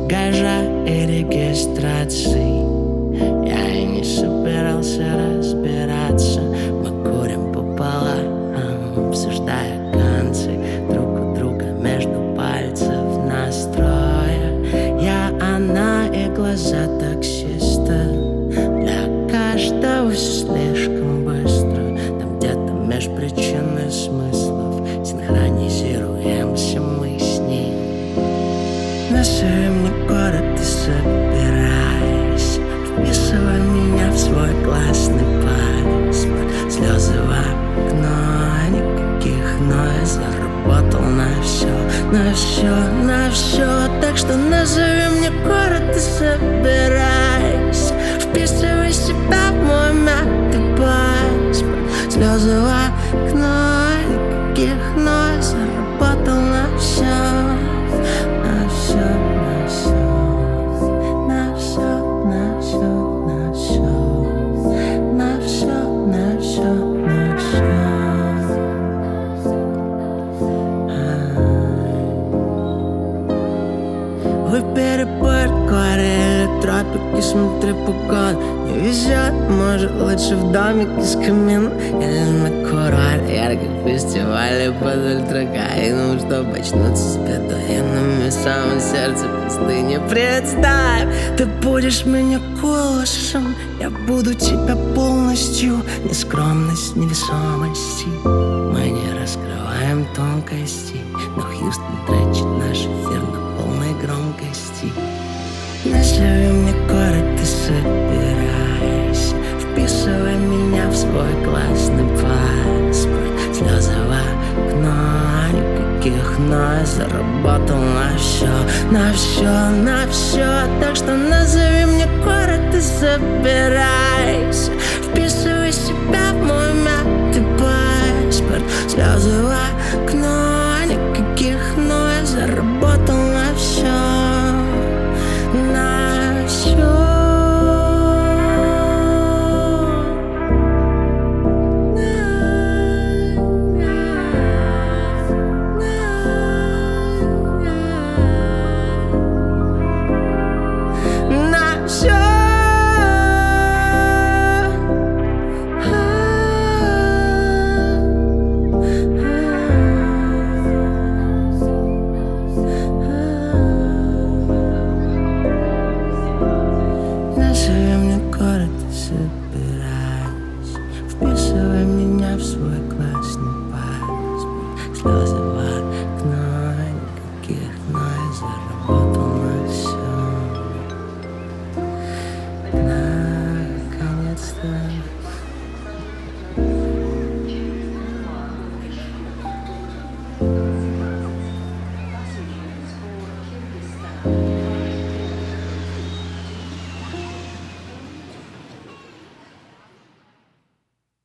багажа и регистрации. Я и не собирался разбираться. Мы курим пополам, обсуждая концы друг у друга между пальцев настроя. Я, она и глаза таксиста. Для каждого все слишком быстро. Там где-то меж причин и смыслов синхронизируемся мы с ней. Назови мне город и собирайся. Вписывай меня в свой классный паспорт. Слезы в окно, никаких ной. Заработал на все, на все, на все. Так что назови мне город и собирайся. Вписывай себя в мой мятый паспорт. Слезы в окно, никаких ной. Заработал на все, на все, на все, на все, на все, на все, на все, на все, на все. Выбери порт, горе или тропики, смотри погоду. Не везет, может лучше в домике с камином или на курорт ярких фестивалей под ультракаином, чтобы очнуться с бедуинами в самом сердце пустыни. Представь, ты будешь меня голосом, я буду тебя полностью. Ни скромность, ни весомости мы не раскрываем тонкости, но Хьюстон трачет наш эфир на полной громкости. Назови мне город и собирайся. Вписывай меня в свой классный паспорт. Слезы в окно, никаких ной. Заработал на все, на все, на все. Так что назови мне город и собирайся. Вписывай себя в мой мятый паспорт. Слезы в